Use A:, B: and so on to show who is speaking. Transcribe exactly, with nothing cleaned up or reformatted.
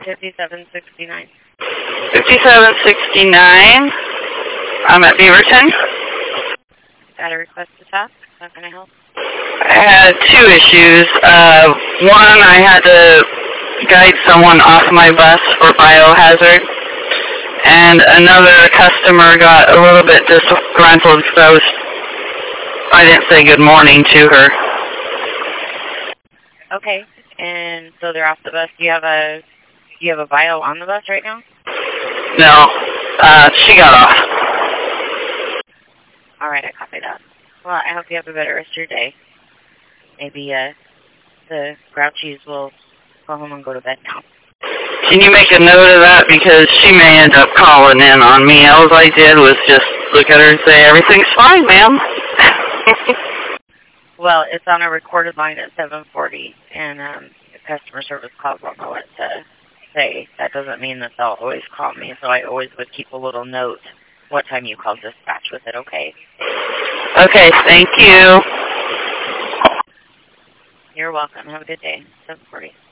A: fifty-seven sixty-nine.
B: fifty-seven sixty-nine. I'm at Beaverton.
A: Got a request to talk? How can I help?
B: I had two issues. Uh, one, I had to guide someone off my bus for biohazard. And another customer got a little bit disgruntled because I, was, I didn't say good morning to her.
A: Okay, and so they're off the bus. Do you have a do you have a bio on the bus right now?
B: No, uh, she got off.
A: All right, I copy that. Well, I hope you have a better rest of your day. Maybe uh, the Grouchies will go home and go to bed now.
B: Can you make a note of that? Because she may end up calling in on me. All I did was just look at her and say, everything's fine, ma'am.
A: Well, it's on a recorded line at seven forty, and um, the customer service calls won't know what to say. That doesn't mean that they'll always call me, so I always would keep a little note what time you called dispatch with it, okay?
B: Okay, thank you.
A: You're welcome. Have a good day. seven forty.